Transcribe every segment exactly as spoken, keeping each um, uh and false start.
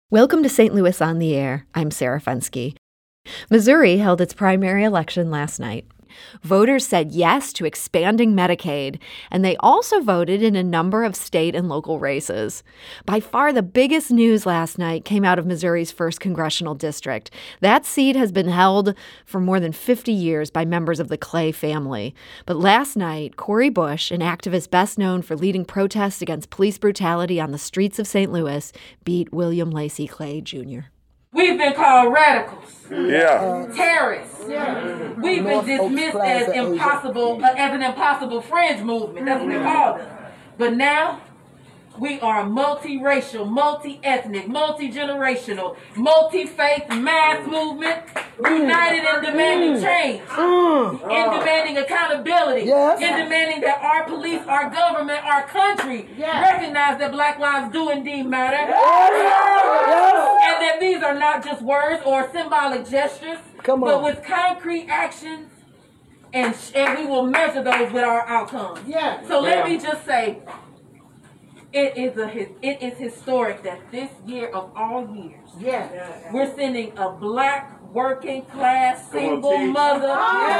Welcome to Saint Louis on the Air. I'm Sarah Fenske. Missouri held its primary election last night. Voters said yes to expanding Medicaid, and they also voted in a number of state and local races. By far the biggest news last night came out of Missouri's first congressional district. That seat has been held for more than fifty years by members of the Clay family. But last night, Cori Bush, an activist best known for leading protests against police brutality on the streets of Saint Louis, beat William Lacy Clay Junior We've been called radicals, Yeah. terrorists. Yeah. We've been dismissed as impossible, uh, as an impossible fringe movement. That's what they called us. But now, we are a multiracial, multi-ethnic, multi-generational, multi-faith mass movement, united in demanding change, in demanding accountability, Yes. in demanding that our police, our government, our country recognize that Black lives do indeed matter, and that these are not just words or symbolic gestures, Come on. but with concrete actions, and, and we will measure those with our outcomes. Yeah. So let me just say, It is a his- it is historic that this year of all years, Yeah. we're sending a Black working class single T. mother.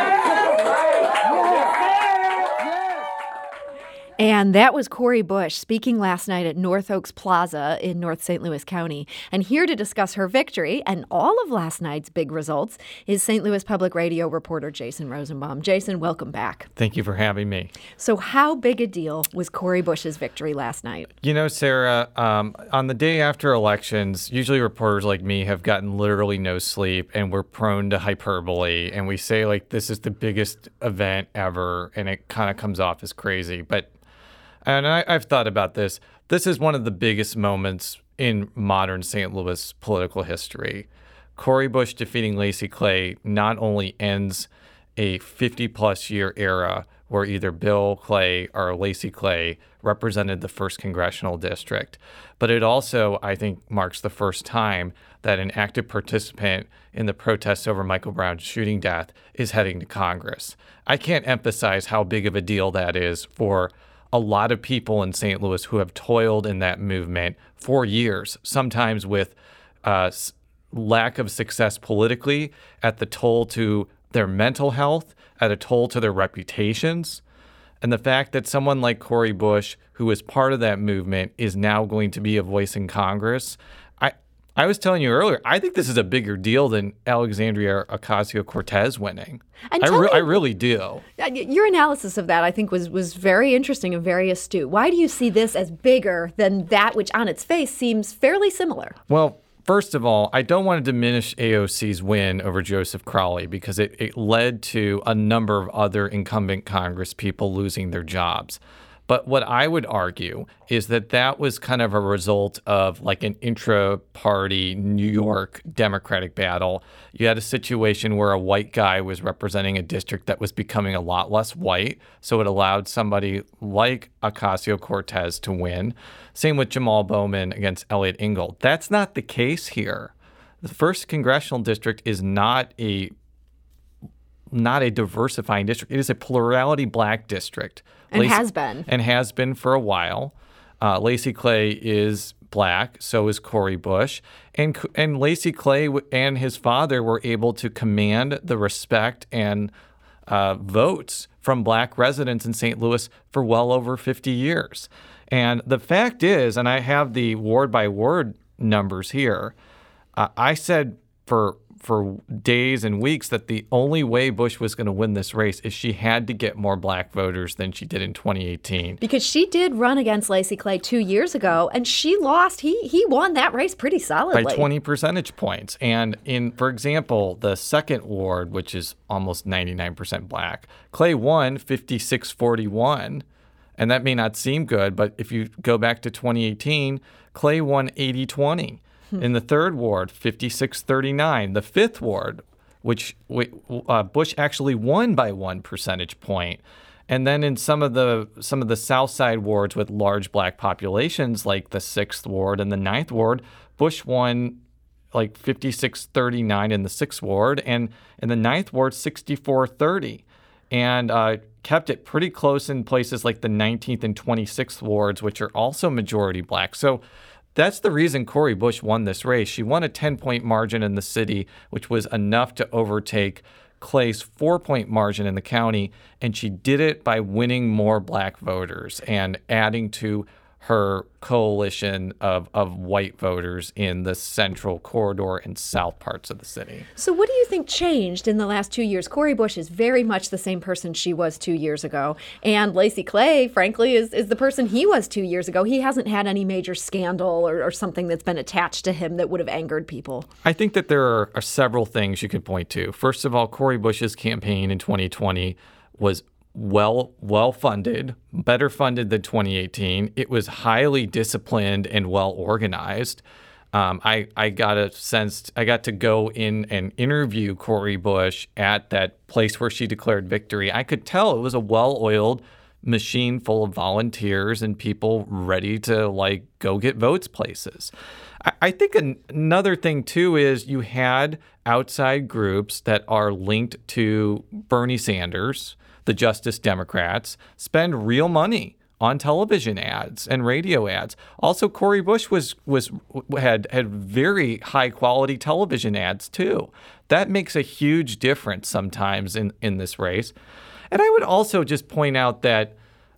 And that was Cori Bush speaking last night at North Oaks Plaza in North Saint Louis County. And here to discuss her victory and all of last night's big results is Saint Louis Public Radio reporter Jason Rosenbaum. Jason, welcome back. Thank you for having me. So how big a deal was Cori Bush's victory last night? You know, Sarah, um, on the day after elections, usually reporters like me have gotten literally no sleep and we're prone to hyperbole. And we say, like, this is the biggest event ever. And it kind of comes off as crazy. But And I, I've thought about this. This is one of the biggest moments in modern Saint Louis political history. Cori Bush defeating Lacy Clay not only ends a fifty-plus year era where either Bill Clay or Lacy Clay represented the first congressional district, but it also, I think, marks the first time that an active participant in the protests over Michael Brown's shooting death is heading to Congress. I can't emphasize how big of a deal that is for a lot of people in Saint Louis who have toiled in that movement for years, sometimes with uh, lack of success politically, at the toll to their mental health, at a toll to their reputations. And the fact that someone like Cori Bush, who was part of that movement, is now going to be a voice in Congress. I, I was telling you earlier, I think this is a bigger deal than Alexandria Ocasio-Cortez winning. And I, tell re- me- I really do. Your analysis of that, I think, was was very interesting and very astute. Why do you see this as bigger than that which on its face seems fairly similar? Well, first of all, I don't want to diminish A O C's win over Joseph Crowley because it, it led to a number of other incumbent Congress people losing their jobs. But what I would argue is that that was kind of a result of like an intra-party New York Democratic battle. You had a situation where a white guy was representing a district that was becoming a lot less white, so it allowed somebody like Ocasio-Cortez to win. Same with Jamal Bowman against Elliot Engel. That's not the case here. The first congressional district is not a not a diversifying district. It is a plurality black district. And Lacy, has been. And has been for a while. Uh, Lacy Clay is black, so is Cori Bush. And and Lacy Clay and his father were able to command the respect and uh, votes from black residents in Saint Louis for well over fifty years. And the fact is, and I have the ward by ward numbers here, uh, I said for for days and weeks that the only way Bush was going to win this race is she had to get more black voters than she did in twenty eighteen. Because she did run against Lacy Clay two years ago, and she lost. He he won that race pretty solidly. By twenty percentage points. And in, for example, the second ward, which is almost ninety-nine percent black, Clay won fifty-six forty-one. And that may not seem good, but if you go back to twenty eighteen, Clay won eighty twenty. In the third ward, fifty-six thirty-nine. The fifth ward, which uh, Bush actually won by one percentage point. And then in some of the some of the South Side wards with large black populations, like the sixth ward and the ninth ward, Bush won like fifty-six thirty-nine in the sixth ward, and in the ninth ward, sixty-four thirty. And uh, kept it pretty close in places like the nineteenth and twenty-sixth wards, which are also majority black. So that's the reason Cori Bush won this race. She won a ten-point margin in the city, which was enough to overtake Clay's four-point margin in the county, and she did it by winning more black voters and adding to her coalition of, of white voters in the central corridor and south parts of the city. So what do you think changed in the last two years? Cori Bush is very much the same person she was two years ago. And Lacy Clay, frankly, is, is the person he was two years ago. He hasn't had any major scandal or, or something that's been attached to him that would have angered people. I think that there are, are several things you could point to. First of all, Cori Bush's campaign in twenty twenty was well well funded, better funded than twenty eighteen. It was highly disciplined and well organized. Um, I I got a sense I got to go in and interview Cori Bush at that place where she declared victory. I could tell it was a well-oiled machine full of volunteers and people ready to like go get votes places. I, I think an, another thing too is you had outside groups that are linked to Bernie Sanders, the Justice Democrats, spend real money on television ads and radio ads. Also, Cori Bush was was had had very high quality television ads too. That makes a huge difference sometimes in, in this race. And I would also just point out that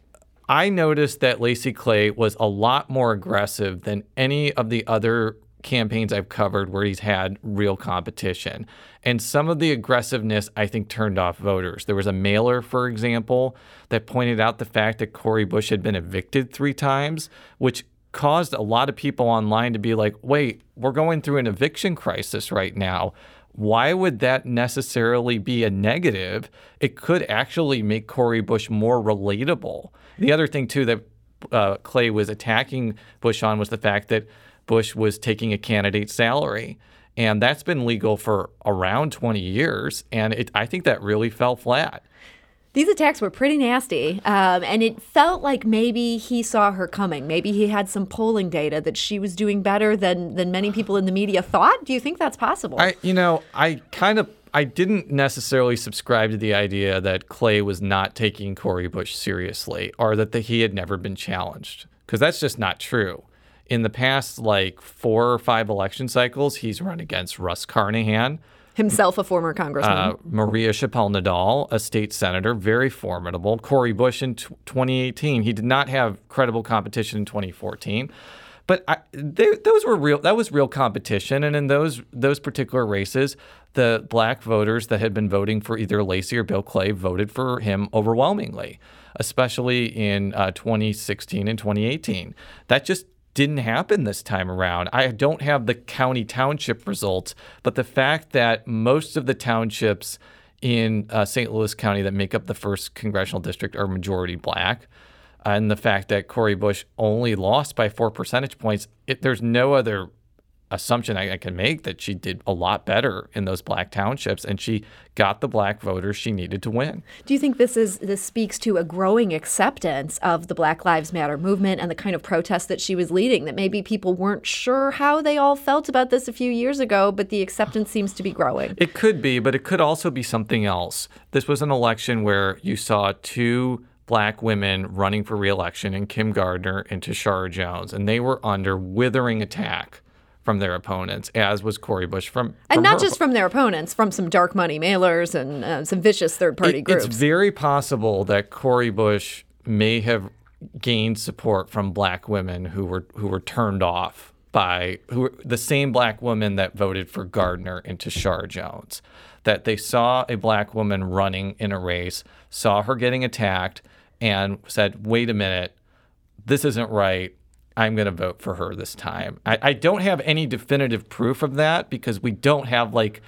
I noticed that Lacy Clay was a lot more aggressive than any of the other campaigns I've covered where he's had real competition. And some of the aggressiveness, I think, turned off voters. There was a mailer, for example, that pointed out the fact that Cori Bush had been evicted three times, which caused a lot of people online to be like, wait, we're going through an eviction crisis right now. Why would that necessarily be a negative? It could actually make Cori Bush more relatable. The other thing, too, that uh, Clay was attacking Bush on was the fact that Bush was taking a candidate's salary. And that's been legal for around twenty years. And it, I think that really fell flat. These attacks were pretty nasty, um, and it felt like maybe he saw her coming. Maybe he had some polling data that she was doing better than than many people in the media thought. Do you think that's possible? I, you know, I kind of, I didn't necessarily subscribe to the idea that Clay was not taking Cori Bush seriously or that the, he had never been challenged, because that's just not true. In the past, like four or five election cycles, he's run against Russ Carnahan, himself a former congressman. Uh, Maria Chappelle-Nadal, a state senator, very formidable. Cori Bush in t- twenty eighteen. He did not have credible competition in twenty fourteen. But I, they, those were real. That was real competition. And in those those particular races, the black voters that had been voting for either Lacy or Bill Clay voted for him overwhelmingly, especially in uh, twenty sixteen and twenty eighteen. That just didn't happen this time around. I don't have the county township results, but the fact that most of the townships in uh, Saint Louis County that make up the first congressional district are majority black, and the fact that Cori Bush only lost by four percentage points, it, there's no other assumption I, I can make that she did a lot better in those black townships, and she got the black voters she needed to win. Do you think this is this speaks to a growing acceptance of the Black Lives Matter movement and the kind of protest that she was leading, that maybe people weren't sure how they all felt about this a few years ago, but the acceptance seems to be growing? It could be, but it could also be something else. This was an election where you saw two black women running for re-election in Kim Gardner and Tashara Jones, and they were under withering attack from their opponents, as was Cori Bush from, from And not her. just from their opponents, from some dark money mailers and uh, some vicious third-party it, groups. It's very possible that Cori Bush may have gained support from black women who were who were turned off by who were the same black women that voted for Gardner and Tashara Jones. That they saw a black woman running in a race, saw her getting attacked, and said, wait a minute, this isn't right. I'm going to vote for her this time. I, I don't have any definitive proof of that because we don't have like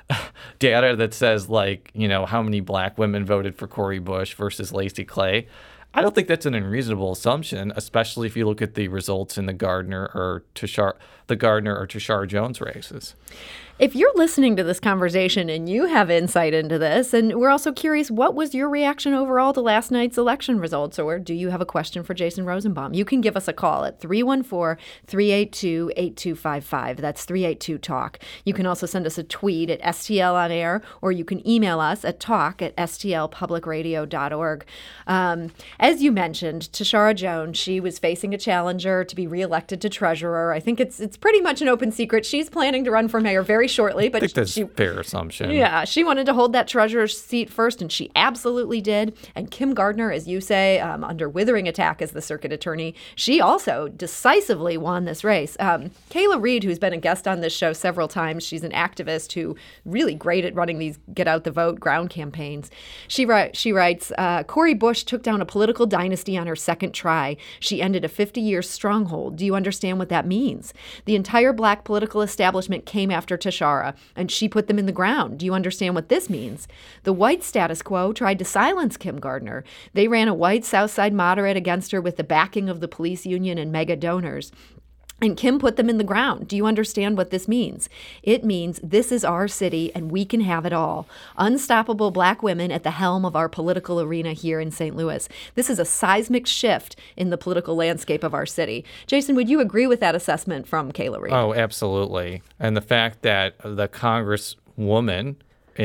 data that says like, you know, how many black women voted for Cori Bush versus Lacy Clay. I don't think that's an unreasonable assumption, especially if you look at the results in the Gardner or Tashara, the Gardner or Tashara Jones races. If you're listening to this conversation and you have insight into this, and we're also curious, what was your reaction overall to last night's election results? Or do you have a question for Jason Rosenbaum? You can give us a call at three one four, three eight two, eight two five five. That's three eight two talk. You can also send us a tweet at S T L on air, or you can email us at talk at S T L public radio dot org. Um, as you mentioned, Tishaura Jones, she was facing a challenger to be reelected to treasurer. I think it's it's pretty much an open secret. She's planning to run for mayor very shortly. But I think that's she, a fair assumption. Yeah, she wanted to hold that treasurer's seat first, and she absolutely did. And Kim Gardner, as you say, um, under withering attack as the circuit attorney, she also decisively won this race. Um, Kayla Reed, who's been a guest on this show several times, she's an activist who really great at running these get out the vote ground campaigns. She, ri- she writes, uh, Cori Bush took down a political dynasty on her second try. She ended a fifty-year stronghold. Do you understand what that means? The entire black political establishment came after Tishaura, and she put them in the ground. Do you understand what this means? The white status quo tried to silence Kim Gardner. They ran a white Southside moderate against her with the backing of the police union and mega donors. And Kim put them in the ground. Do you understand what this means? It means this is our city and we can have it all. Unstoppable black women at the helm of our political arena here in Saint Louis. This is a seismic shift in the political landscape of our city. Jason, would you agree with that assessment from Kayla Reed? Oh, absolutely. And the fact that the Congresswoman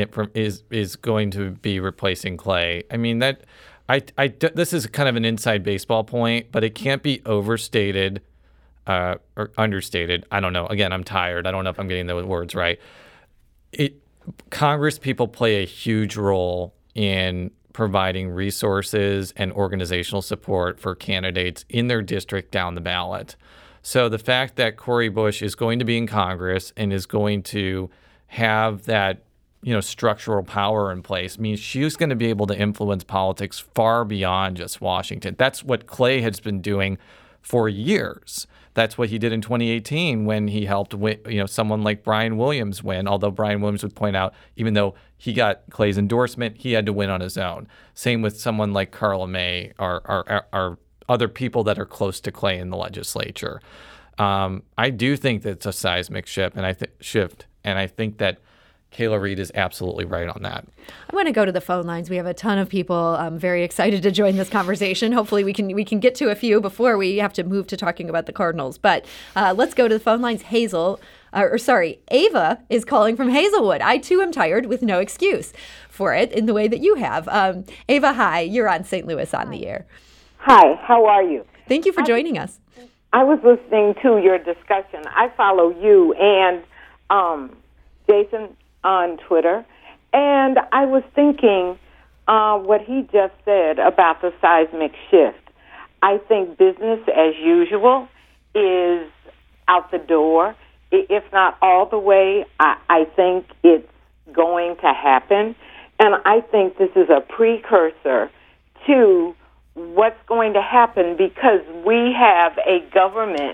is is going to be replacing Clay. I mean, that I, I, this is kind of an inside baseball point, but it can't be overstated Uh, or understated. I don't know. Again, I'm tired. I don't know if I'm getting the words right. It, Congress people play a huge role in providing resources and organizational support for candidates in their district down the ballot. So the fact that Cori Bush is going to be in Congress and is going to have that, you know, structural power in place means she's going to be able to influence politics far beyond just Washington. That's what Clay has been doing for years. That's what he did in twenty eighteen when he helped win, you know, someone like Brian Williams win, although Brian Williams would point out, even though he got Clay's endorsement, he had to win on his own. Same with someone like Carla May or, or, or other people that are close to Clay in the legislature. Um, I do think that it's a seismic shift, and I th- shift, and I think that Kayla Reed is absolutely right on that. I want to go to the phone lines. We have a ton of people um, very excited to join this conversation. Hopefully we can we can get to a few before we have to move to talking about the Cardinals. But uh, let's go to the phone lines. Hazel, uh, or sorry, Ava is calling from Hazelwood. I too am tired with no excuse for it in the way that you have. Um, Ava, hi. You're on Saint Louis on the Air. Hi, how are you? Thank you for joining us. I was listening to your discussion. I follow you and um, Jason on Twitter, and I was thinking uh, what he just said about the seismic shift. I think business as usual is out the door, if not all the way. I, I think it's going to happen, and I think this is a precursor to what's going to happen because we have a government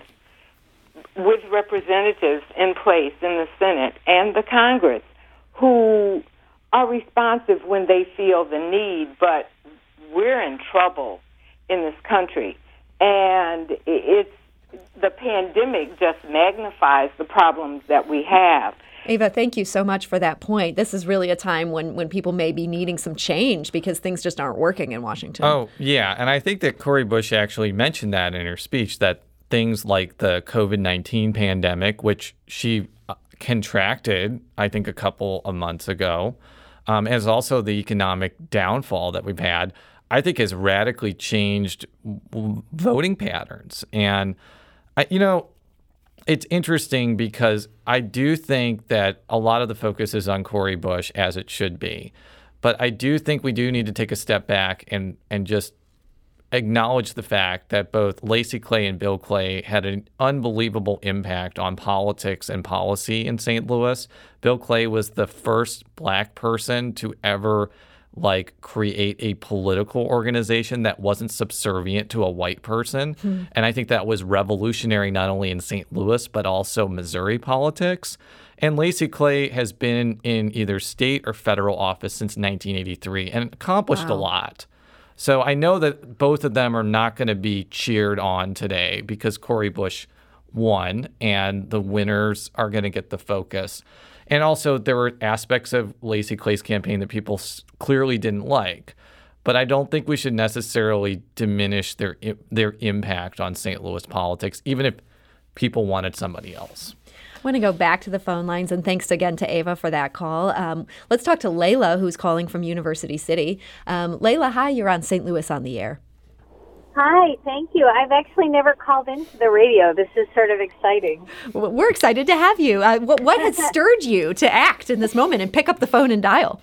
with representatives in place in the Senate and the Congress who are responsive when they feel the need, but we're in trouble in this country. And it's the pandemic just magnifies the problems that we have. Ava, thank you so much for that point. This is really a time when, when people may be needing some change because things just aren't working in Washington. Oh, yeah. And I think that Cori Bush actually mentioned that in her speech, that things like the covid nineteen pandemic, which she contracted, I think, a couple of months ago, um, as also the economic downfall that we've had, I think has radically changed w- voting patterns. And, I, you know, it's interesting because I do think that a lot of the focus is on Cori Bush, as it should be. But I do think we do need to take a step back and, and just acknowledge the fact that both Lacy Clay and Bill Clay had an unbelievable impact on politics and policy in Saint Louis. Bill Clay was the first black person to ever like create a political organization that wasn't subservient to a white person. Hmm. And I think that was revolutionary not only in Saint Louis, but also Missouri politics. And Lacy Clay has been in either state or federal office since nineteen eighty-three and accomplished wow. a lot. So I know that both of them are not going to be cheered on today because Cori Bush won and the winners are going to get the focus. And also there were aspects of Lacy Clay's campaign that people clearly didn't like. But I don't think we should necessarily diminish their their impact on Saint Louis politics, even if people wanted somebody else. I want to go back to the phone lines, and thanks again to Ava for that call. Um, let's talk to Layla, who's calling from University City. Um, Layla, hi, you're on Saint Louis on the Air. Hi, thank you. I've actually never called into the radio. This is sort of exciting. Well, we're excited to have you. Uh, what, what has stirred you to act in this moment and pick up the phone and dial?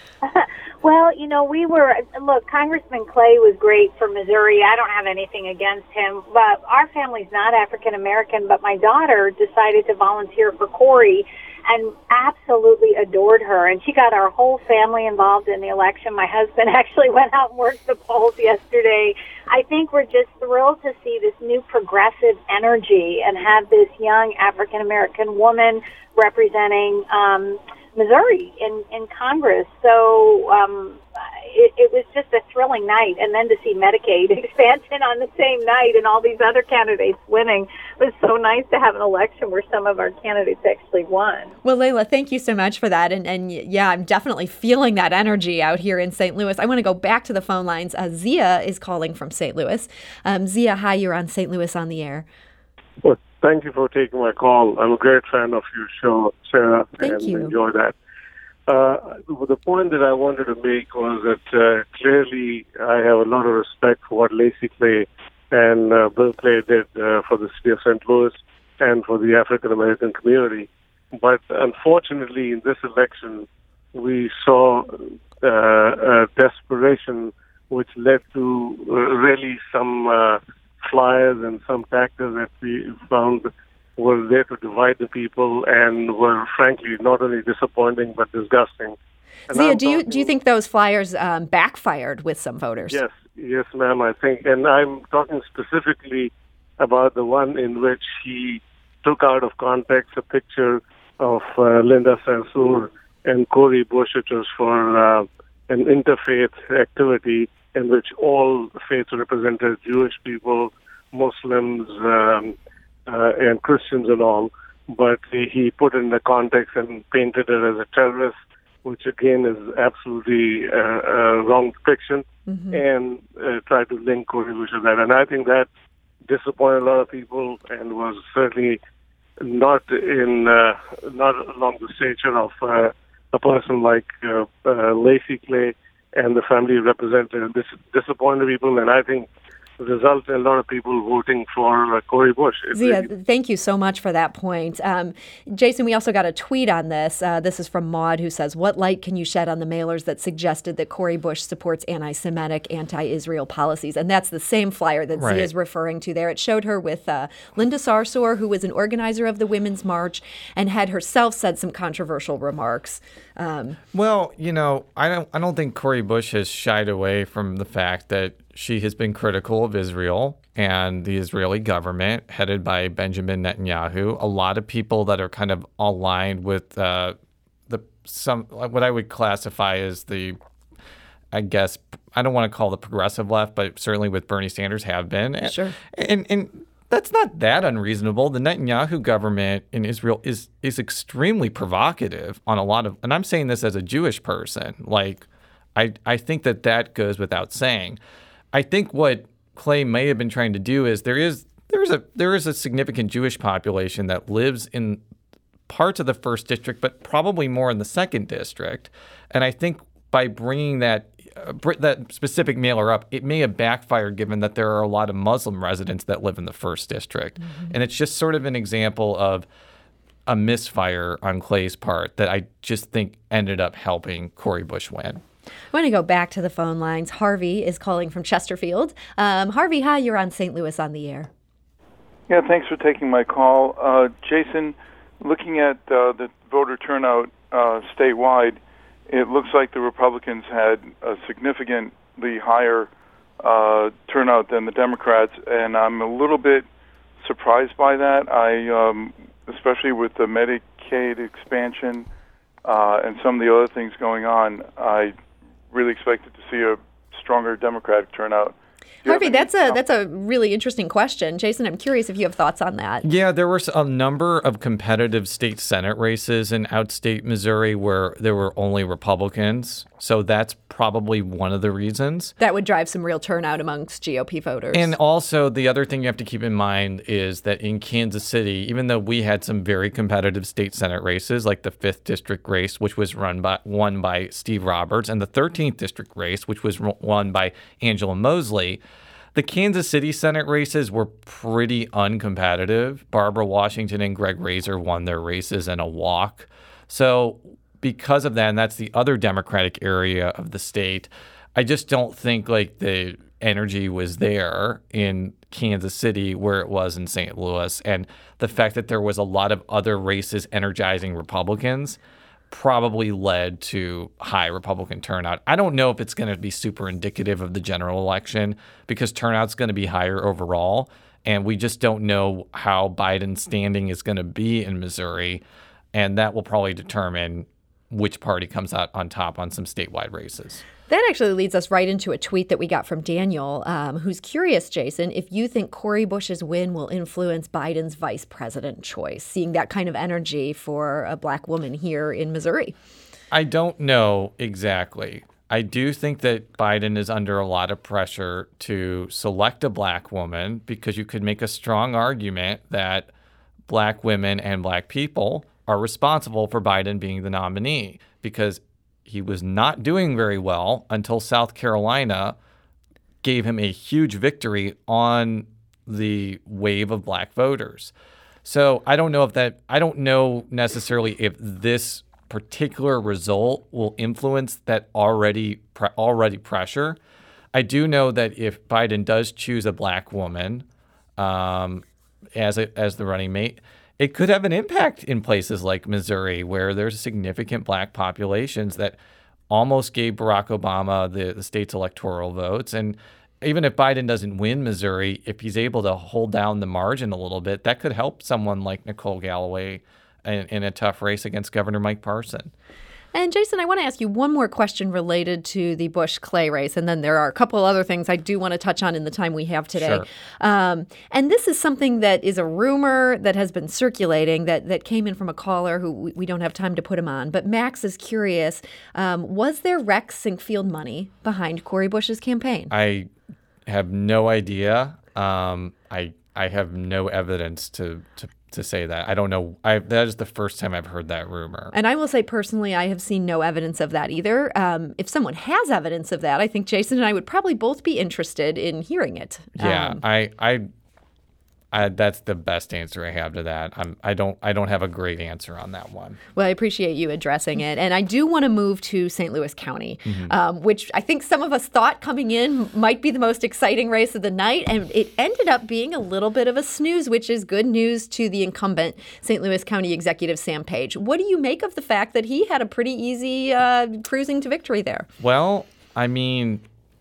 Well, you know, we were, look, Congressman Clay was great for Missouri. I don't have anything against him, but our family's not African American, but my daughter decided to volunteer for Cory and absolutely adored her. And she got our whole family involved in the election. My husband actually went out and worked the polls yesterday. I think we're just thrilled to see this new progressive energy and have this young African American woman representing um, Missouri in, in Congress. So um, it, it was just a thrilling night. And then to see Medicaid expansion on the same night and all these other candidates winning was so nice to have an election where some of our candidates actually won. Well, Layla, thank you so much for that. And, and yeah, I'm definitely feeling that energy out here in Saint Louis. I want to go back to the phone lines. Uh, Zia is calling from Saint Louis. Um, Zia, hi, you're on Saint Louis on the Air. Well, thank you for taking my call. I'm a great fan of your show, Sarah, Thank and you. enjoy that. Uh, the point that I wanted to make was that uh, clearly I have a lot of respect for what Lacy Clay and uh, Bill Clay did uh, for the city of Saint Louis and for the African American community. But unfortunately, in this election, we saw uh, uh, desperation, which led to uh, really some uh, flyers and some tactics that we found were there to divide the people and were frankly not only disappointing but disgusting. And Zia, I'm do you talking- do you think those flyers um, backfired with some voters? Yes, yes, ma'am, I think. And I'm talking specifically about the one in which he took out of context a picture of uh, Linda Sarsour and Cory Bush, which was for uh, an interfaith activity in which all faiths represented, Jewish people, Muslims, um, uh, and Christians and all. But he put it in the context and painted it as a terrorist, which again is absolutely uh, uh, wrong depiction, mm-hmm. and uh, tried to link Cory Bush to that. And I think that disappointed a lot of people and was certainly not in uh, not along the stature of uh, a person like uh, uh, Lacy Clay and the family representative. This disappointed people, and I think result in a lot of people voting for uh, Cory Bush. It Zia, really- thank you so much for that point. Um, Jason, we also got a tweet on this. Uh, this is from Maud, who says, what light can you shed on the mailers that suggested that Cory Bush supports anti-Semitic, anti-Israel policies? And that's the same flyer that Right. Zia is referring to there. It showed her with uh, Linda Sarsour, who was an organizer of the Women's March and had herself said some controversial remarks. Um, Well, you know, I don't I don't think Cory Bush has shied away from the fact that she has been critical of Israel and the Israeli government headed by Benjamin Netanyahu. A lot of people that are kind of aligned with uh, the some what I would classify as the, I guess, I don't want to call the progressive left, but certainly with Bernie Sanders have been. Sure. And and that's not that unreasonable. The Netanyahu government in Israel is is extremely provocative on a lot of, and I'm saying this as a Jewish person. Like, I I think that that goes without saying. I think what Clay may have been trying to do is there is there is a there is a significant Jewish population that lives in parts of the first district, but probably more in the second district. And I think by bringing that uh, br- that specific mailer up, it may have backfired given that there are a lot of Muslim residents that live in the first district. Mm-hmm. And it's just sort of an example of a misfire on Clay's part that I just think ended up helping Cory Bush win. I want to go back to the phone lines. Harvey is calling from Chesterfield. Um, Harvey, hi, you're on Saint Louis on the Air. Yeah, thanks for taking my call. Uh, Jason, looking at uh, the voter turnout uh, statewide, it looks like the Republicans had a significantly higher uh, turnout than the Democrats, and I'm a little bit surprised by that. I, um, especially with the Medicaid expansion uh, and some of the other things going on, I really expected to see a stronger Democratic turnout. Harvey, that's a that's a really interesting question. Jason, I'm curious if you have thoughts on that. Yeah, there were a number of competitive state Senate races in outstate Missouri where there were only Republicans. So that's probably one of the reasons. That would drive some real turnout amongst G O P voters. And also, the other thing you have to keep in mind is that in Kansas City, even though we had some very competitive state Senate races, like the fifth district race, which was run by won by Steve Roberts, and the thirteenth district race, which was won by Angela Mosley, The Kansas City Senate races were pretty uncompetitive. Barbara Washington and Greg Razor won their races in a walk. So because of that, and that's the other Democratic area of the state, I just don't think like the energy was there in Kansas City where it was in Saint Louis. And the fact that there was a lot of other races energizing Republicans probably led to high Republican turnout. I don't know if it's going to be super indicative of the general election because turnout's going to be higher overall. And we just don't know how Biden's standing is going to be in Missouri. And that will probably determine which party comes out on top on some statewide races. That actually leads us right into a tweet that we got from Daniel, um, who's curious, Jason, if you think Cori Bush's win will influence Biden's vice president choice, seeing that kind of energy for a black woman here in Missouri. I don't know exactly. I do think that Biden is under a lot of pressure to select a black woman because you could make a strong argument that black women and black people are responsible for Biden being the nominee because he was not doing very well until South Carolina gave him a huge victory on the wave of black voters. So I don't know if that, I don't know necessarily if this particular result will influence that already, pre- already pressure. I do know that if Biden does choose a black woman um, as a, as the running mate, it could have an impact in places like Missouri, where there's significant black populations that almost gave Barack Obama the, the state's electoral votes. And even if Biden doesn't win Missouri, if he's able to hold down the margin a little bit, that could help someone like Nicole Galloway in, in a tough race against Governor Mike Parson. And Jason, I want to ask you one more question related to the Bush-Clay race, and then there are a couple other things I do want to touch on in the time we have today. Sure. Um, and this is something that is a rumor that has been circulating that, that came in from a caller who we, we don't have time to put him on. But Max is curious, um, was there Rex Sinkfield money behind Cori Bush's campaign? I have no idea. Um, I I have no evidence to to to say that. I don't know. I, that is the first time I've heard that rumor. And I will say personally, I have seen no evidence of that either. Um, if someone has evidence of that, I think Jason and I would probably both be interested in hearing it. Yeah, um, I, I, I, that's the best answer I have to that. I'm, I don't, I don't have a great answer on that one. Well, I appreciate you addressing it. And I do want to move to Saint Louis County, Mm-hmm. um, which I think some of us thought coming in might be the most exciting race of the night. And it ended up being a little bit of a snooze, which is good news to the incumbent Saint Louis County Executive Sam Page. What do you make of the fact that he had a pretty easy uh, cruising to victory there? Well, I mean,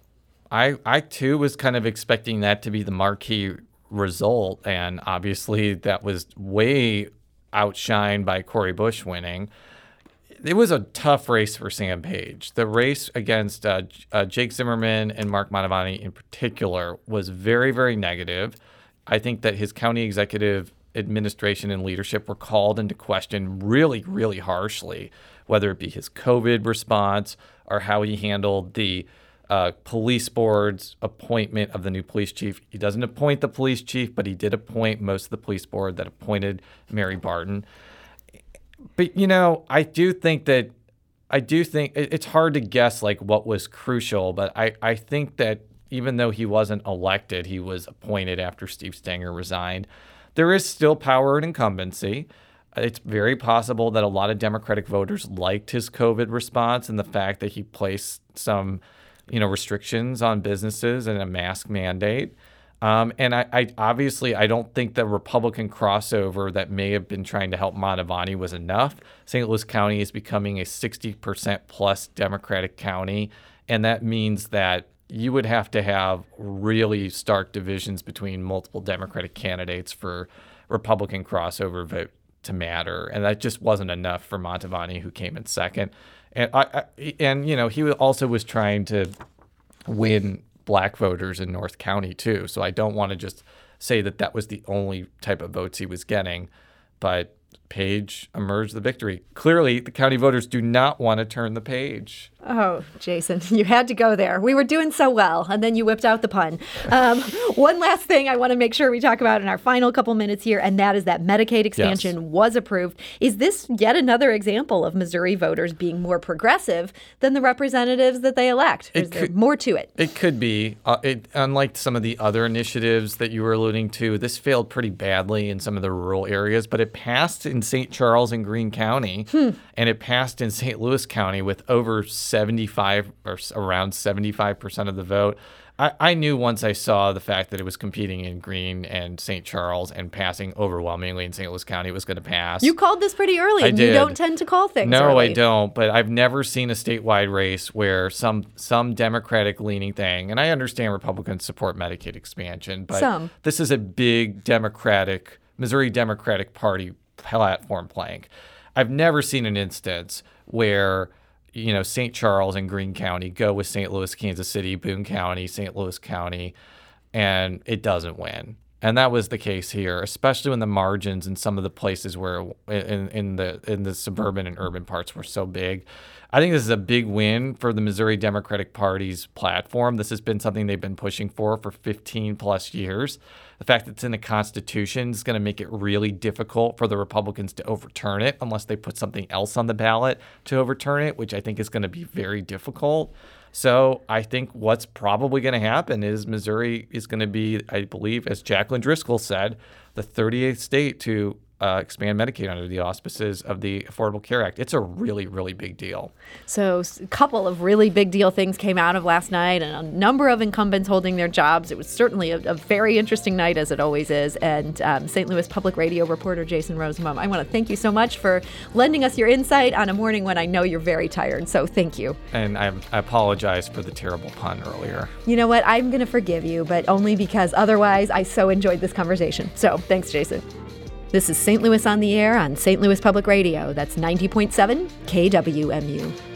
I, I too was kind of expecting that to be the marquee result, and obviously that was way outshined by Cori Bush winning. It was a tough race for Sam Page. The race against uh, uh, Jake Zimmerman and Mark Mantovani in particular was very, very negative. I think that his county executive administration and leadership were called into question really, really harshly, whether it be his COVID response or how he handled the Uh, police board's appointment of the new police chief. He doesn't appoint the police chief, but he did appoint most of the police board that appointed Mary Barton. But, you know, I do think that, I do think it's hard to guess like what was crucial, but I, I think that even though he wasn't elected, he was appointed after Steve Stenger resigned. There is still power in incumbency. It's very possible that a lot of Democratic voters liked his COVID response and the fact that he placed some you know, restrictions on businesses and a mask mandate. Um, and I, I obviously, I don't think the Republican crossover that may have been trying to help Mantovani was enough. Saint Louis County is becoming a sixty percent plus Democratic county. And that means that you would have to have really stark divisions between multiple Democratic candidates for Republican crossover vote to matter. And that just wasn't enough for Mantovani, who came in second. And I, I, and you know, he also was trying to win black voters in North County too. So I don't want to just say that that was the only type of votes he was getting. But Page emerged the victory. Clearly, the county voters do not want to turn the page. Oh, Jason, you had to go there. We were doing so well, and then you whipped out the pun. Um, one last thing I want to make sure we talk about in our final couple minutes here, and that is that Medicaid expansion yes. was approved. Is this yet another example of Missouri voters being more progressive than the representatives that they elect? Or is there more to it? It could be. Uh, it, unlike some of the other initiatives that you were alluding to, this failed pretty badly in some of the rural areas, but it passed in Saint Charles and Greene County, hmm. and it passed in Saint Louis County with over seventy-five or around seventy-five percent of the vote. I, I knew once I saw the fact that it was competing in Greene and Saint Charles and passing overwhelmingly in Saint Louis County, it was going to pass. You called this pretty early. I and did. You don't tend to call things No, early. I don't. But I've never seen a statewide race where some some Democratic-leaning thing, and I understand Republicans support Medicaid expansion, but some. This is a big Democratic, Missouri Democratic Party platform plank. I've never seen an instance where you know, Saint Charles and Greene County go with Saint Louis, Kansas City, Boone County, Saint Louis County, and it doesn't win. And that was the case here, especially when the margins in some of the places where in, in the in the suburban and urban parts were so big. I think this is a big win for the Missouri Democratic Party's platform. This has been something they've been pushing for for fifteen plus years. The fact that it's in the Constitution is going to make it really difficult for the Republicans to overturn it unless they put something else on the ballot to overturn it, which I think is going to be very difficult. So I think what's probably going to happen is Missouri is going to be, I believe, as Jacqueline Driscoll said, the thirty-eighth state to uh, expand Medicaid under the auspices of the Affordable Care Act. It's a really, really big deal. So a couple of really big deal things came out of last night, and a number of incumbents holding their jobs. It was certainly a, a very interesting night, as it always is. And um, Saint Louis Public Radio reporter Jason Rosenbaum, I want to thank you so much for lending us your insight on a morning when I know you're very tired. So thank you. And I, I apologize for the terrible pun earlier. You know what? I'm going to forgive you, but only because otherwise I so enjoyed this conversation. So thanks, Jason. This is Saint Louis on the Air on Saint Louis Public Radio. That's ninety point seven K W M U.